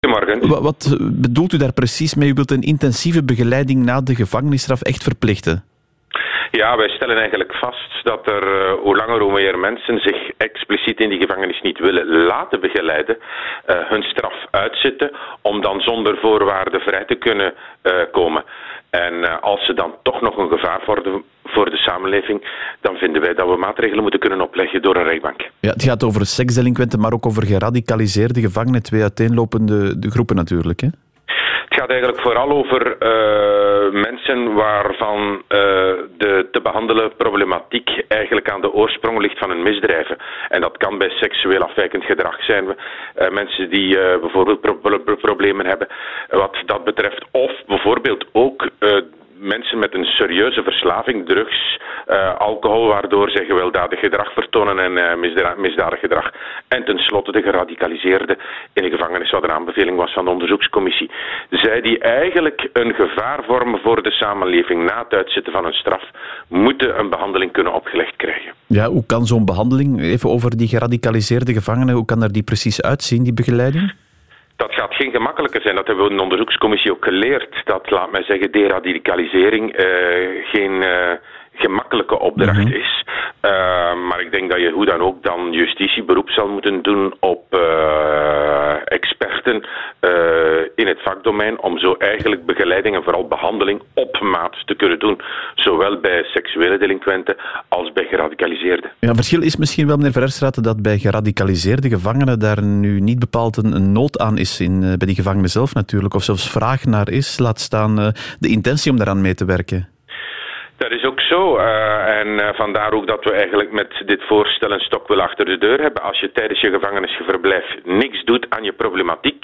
Goedemorgen. Wat bedoelt u daar precies mee? U wilt een intensieve begeleiding na de gevangenisstraf echt verplichten? Ja, wij stellen eigenlijk vast dat er hoe langer hoe meer mensen zich expliciet in die gevangenis niet willen laten begeleiden, hun straf uitzitten om dan zonder voorwaarden vrij te kunnen komen. En als ze dan toch nog een gevaar worden voor de samenleving, dan vinden wij dat we maatregelen moeten kunnen opleggen door een rechtbank. Ja, het gaat over seksdelinquenten, maar ook over geradicaliseerde gevangenen, twee uiteenlopende groepen natuurlijk, hè? Het gaat eigenlijk vooral over mensen waarvan de te behandelen problematiek eigenlijk aan de oorsprong ligt van hun misdrijven. En dat kan bij seksueel afwijkend gedrag zijn. Mensen die bijvoorbeeld problemen hebben wat dat betreft. Of bijvoorbeeld ook mensen met een serieuze verslaving, drugs, alcohol, waardoor zij gewelddadig gedrag vertonen en misdadig gedrag. En tenslotte de geradicaliseerden in de gevangenis, wat een aanbeveling was van de onderzoekscommissie. Zij die eigenlijk een gevaar vormen voor de samenleving na het uitzitten van hun straf, moeten een behandeling kunnen opgelegd krijgen. Ja, hoe kan zo'n behandeling, even over die geradicaliseerde gevangenen, hoe kan er die precies uitzien, die begeleiding? Dat gaat geen gemakkelijker zijn. Dat hebben we in de onderzoekscommissie ook geleerd. Dat, laat mij zeggen, deradicalisering geen gemakkelijke opdracht is. Maar ik denk dat je hoe dan ook dan justitie beroep zal moeten doen op experten in het vakdomein om zo eigenlijk begeleiding en vooral behandeling op maat te kunnen doen. Zowel bij seksuele delinquenten als bij geradicaliseerden. Ja, verschil is misschien wel, meneer Verhefstraete, dat bij geradicaliseerde gevangenen daar nu niet bepaald een nood aan is bij die gevangenen zelf natuurlijk, of zelfs vraag naar is, laat staan de intentie om daaraan mee te werken. Dat is ook zo. En vandaar ook dat we eigenlijk met dit voorstel een stok wel achter de deur hebben. Als je tijdens je gevangenisverblijf niks doet aan je problematiek,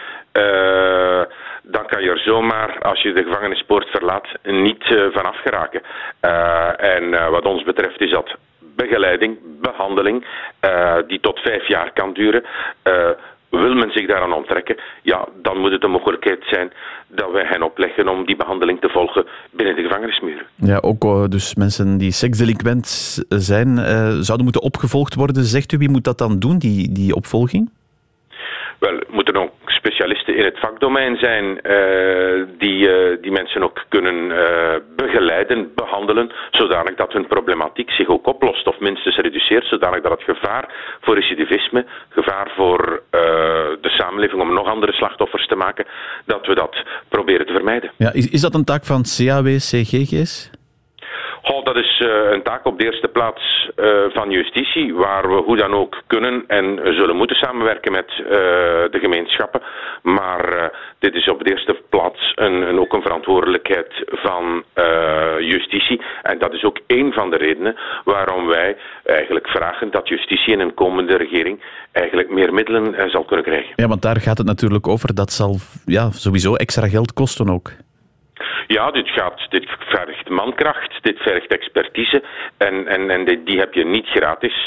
dan kan je er zomaar, als je de gevangenispoort verlaat, niet vanaf geraken. En wat ons betreft is dat begeleiding, behandeling, die tot 5 jaar kan duren. Wil men zich daaraan onttrekken, ja, dan moet het een mogelijkheid zijn dat wij hen opleggen om die behandeling te volgen binnen de gevangenismuren. Ja, ook dus mensen die seksdelinquent zijn, zouden moeten opgevolgd worden. Zegt u, wie moet dat dan doen, die opvolging? Wel, moeten ook specialisten in het vakdomein zijn die mensen ook kunnen begeleiden, behandelen, zodanig dat hun problematiek zich ook oplost of minstens reduceert, zodanig dat het gevaar voor recidivisme, gevaar voor de samenleving om nog andere slachtoffers te maken, dat we dat proberen te vermijden. Ja, is dat een taak van CAW, CGG's? Dat is een taak op de eerste plaats van justitie, waar we hoe dan ook kunnen en zullen moeten samenwerken met de gemeenschappen. Maar dit is op de eerste plaats ook een verantwoordelijkheid van justitie. En dat is ook één van de redenen waarom wij eigenlijk vragen dat justitie in een komende regering eigenlijk meer middelen zal kunnen krijgen. Ja, want daar gaat het natuurlijk over. Dat zal sowieso extra geld kosten ook. Ja, dit vergt mankracht, dit vergt expertise en die heb je niet gratis.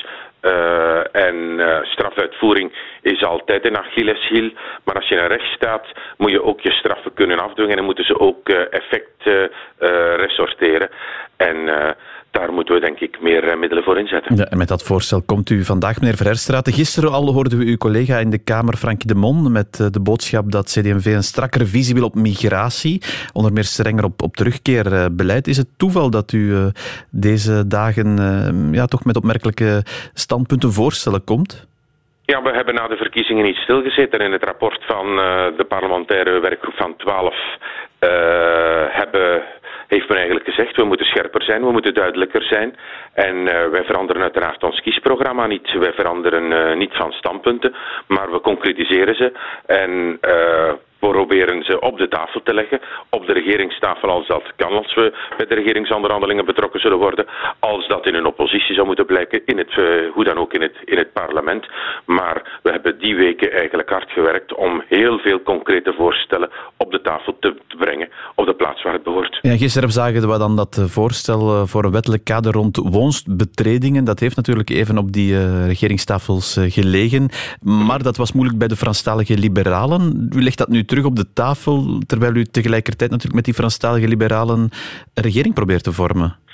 Strafuitvoering is altijd een Achilleshiel, maar als je in een rechtsstaat moet je ook je straffen kunnen afdwingen en moeten ze ook effect ressorteren. En daar moeten we denk ik meer middelen voor inzetten. Ja, en met dat voorstel komt u vandaag, meneer Verhefstraete. Gisteren al hoorden we uw collega in de Kamer, Frankie de Mon, met de boodschap dat CD&V een strakkere visie wil op migratie, onder meer strenger op terugkeerbeleid. Is het toeval dat u deze dagen toch met opmerkelijke standpunten voorstellen komt? Ja, we hebben na de verkiezingen niet stilgezeten. In het rapport van de parlementaire werkgroep van 12 heeft men eigenlijk gezegd, we moeten scherper zijn, we moeten duidelijker zijn. En wij veranderen uiteraard ons kiesprogramma niet. Wij veranderen niet van standpunten, maar we concretiseren ze en proberen ze op de tafel te leggen, op de regeringstafel als dat kan, als we bij de regeringsonderhandelingen betrokken zullen worden, als dat in een oppositie zou moeten blijken, hoe dan ook in het parlement. Maar we hebben die weken eigenlijk hard gewerkt om heel veel concrete voorstellen op de tafel te brengen, op de plaats waar het behoort. Ja, gisteren zagen we dan dat voorstel voor een wettelijk kader rond woonbetredingen. Dat heeft natuurlijk even op die regeringstafels gelegen, maar dat was moeilijk bij de Franstalige liberalen. U legt dat nu terug op de tafel, terwijl u tegelijkertijd natuurlijk met die Franstalige liberalen een regering probeert te vormen.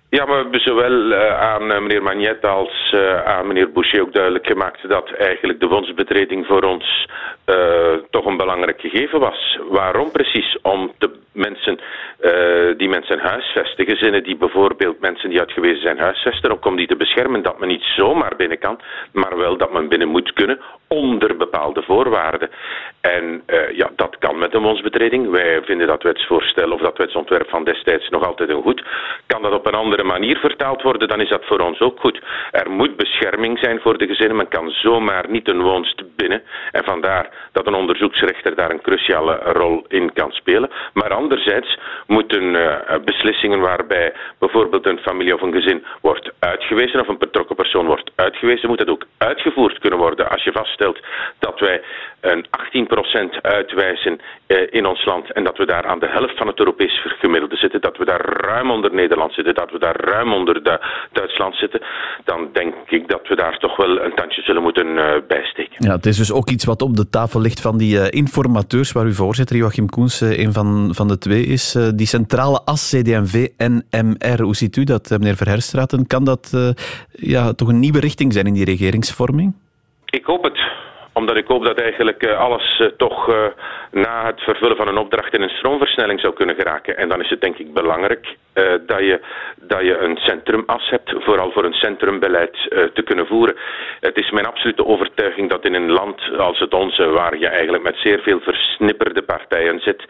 Ja, maar we hebben zowel aan meneer Magnet als aan meneer Boucher ook duidelijk gemaakt dat eigenlijk de wonsbetreding voor ons toch een belangrijk gegeven was. Waarom precies? Om de mensen die mensen huisvesten, gezinnen die bijvoorbeeld mensen die uitgewezen zijn huisvesten, ook om die te beschermen, dat men niet zomaar binnen kan, maar wel dat men binnen moet kunnen onder bepaalde voorwaarden. En dat kan met een wonsbetreding. Wij vinden dat wetsvoorstel of dat wetsontwerp van destijds nog altijd een goed. Kan dat op een andere manier vertaald worden, dan is dat voor ons ook goed. Er moet bescherming zijn voor de gezinnen. Men kan zomaar niet een woonst binnen. En vandaar dat een onderzoeksrechter daar een cruciale rol in kan spelen. Maar anderzijds moeten beslissingen waarbij bijvoorbeeld een familie of een gezin wordt uitgewezen of een betrokken persoon wordt uitgewezen, moet dat ook uitgevoerd kunnen worden. Als je vaststelt dat wij een 18% uitwijzen in ons land en dat we daar aan de helft van het Europees gemiddelde zitten, dat we daar ruim onder Nederland zitten, dat we daar ruim onder Duitsland zitten, dan denk ik dat we daar toch wel een tandje zullen moeten bijsteken. Ja, het is dus ook iets wat op de tafel ligt van die informateurs, waar uw voorzitter Joachim Koens een van de twee is. Die centrale as CD&V-NMR, hoe ziet u dat, meneer Verherstraeten? Kan dat toch een nieuwe richting zijn in die regeringsvorming? Ik hoop het. Omdat ik hoop dat eigenlijk alles toch na het vervullen van een opdracht in een stroomversnelling zou kunnen geraken. En dan is het denk ik belangrijk dat je een centrumas hebt, vooral voor een centrumbeleid te kunnen voeren. Het is mijn absolute overtuiging dat in een land als het onze, waar je eigenlijk met zeer veel versnipperde partijen zit,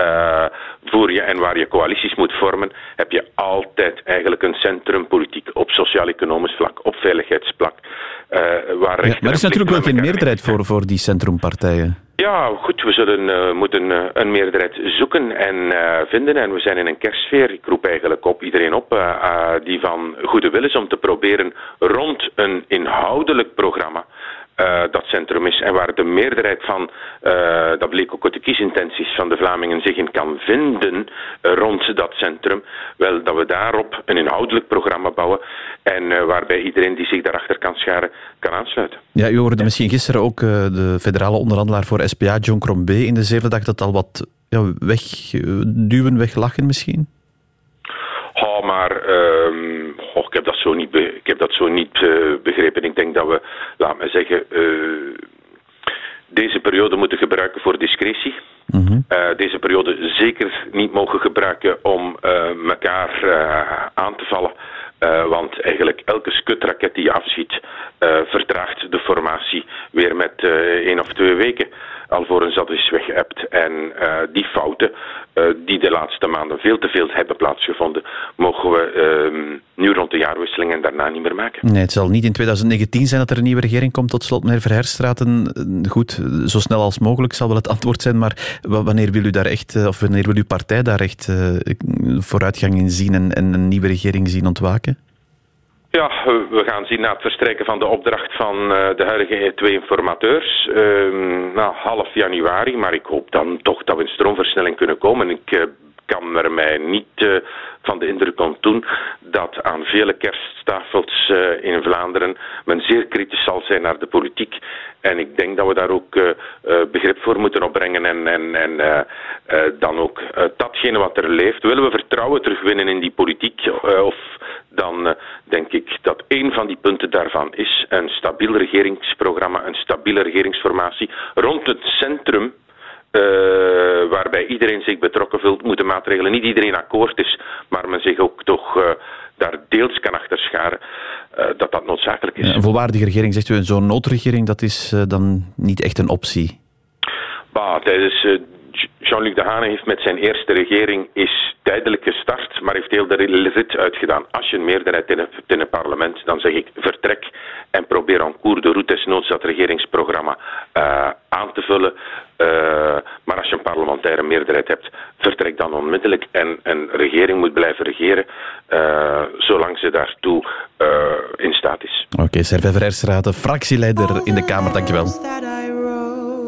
voer je en waar je coalities moet vormen, heb je altijd eigenlijk een centrumpolitiek op sociaal-economisch vlak, op veiligheidsvlak. Maar er is natuurlijk wel geen meerderheid voor die centrumpartijen. Ja, goed, we zullen moeten een meerderheid zoeken en vinden. En we zijn in een kerstsfeer. Ik roep eigenlijk iedereen op die van goede wil is om te proberen rond een inhoudelijk programma dat centrum is en waar de meerderheid van, dat bleek ook uit de kiesintenties van de Vlamingen, zich in kan vinden rond dat centrum, wel dat we daarop een inhoudelijk programma bouwen en waarbij iedereen die zich daarachter kan scharen, kan aansluiten. Ja, u hoorde misschien gisteren ook de federale onderhandelaar voor SPA, John Crombé, in de zevende dag dat al wat wegduwen, weglachen misschien? Ik heb dat zo niet begrepen. Ik denk dat we, laat me zeggen, deze periode moeten gebruiken voor discretie. Mm-hmm. Deze periode zeker niet mogen gebruiken om elkaar aan te vallen. Want eigenlijk elke skutraket die je afschiet vertraagt de formatie weer met 1 of 2 weken. Alvorens dat is weggeëpt. En die fouten die de laatste maanden veel te veel hebben plaatsgevonden, mogen we nu rond de jaarwisseling en daarna niet meer maken. Nee, het zal niet in 2019 zijn dat er een nieuwe regering komt. Tot slot, meneer Verherstraeten. Goed, zo snel als mogelijk zal wel het antwoord zijn, maar wanneer wil u daar echt, of wanneer wil uw partij daar echt vooruitgang in zien en een nieuwe regering zien ontwaken? Ja, we gaan zien na het verstrijken van de opdracht van de huidige 2 informateurs half januari, maar ik hoop dan toch dat we in stroomversnelling kunnen komen. Ik kan er mij niet van de indruk ontdoen dat aan vele kersttafels in Vlaanderen men zeer kritisch zal zijn naar de politiek. En ik denk dat we daar ook begrip voor moeten opbrengen en dan ook datgene wat er leeft. Willen we vertrouwen terugwinnen in die politiek dan denk ik dat een van die punten daarvan is een stabiel regeringsprogramma, een stabiele regeringsformatie rond het centrum, waarbij iedereen zich betrokken voelt, moeten maatregelen niet iedereen akkoord is, maar men zich ook toch daar deels kan achter scharen, dat noodzakelijk is. Een volwaardige regering, zegt u, zo'n noodregering, dat is dan niet echt een optie? Tijdens Jean-Luc Dehaene heeft met zijn eerste regering is tijdelijk gestart, maar heeft heel de rit uitgedaan. Als je een meerderheid hebt in het parlement, dan zeg ik vertrek en probeer en cours de route desnoods dat regeringsprogramma aan te vullen. Maar als je een parlementaire meerderheid hebt, vertrek dan onmiddellijk en een regering moet blijven regeren zolang ze daartoe in staat is. Oké, Servais Verherstraeten, fractieleider in de Kamer, dankjewel.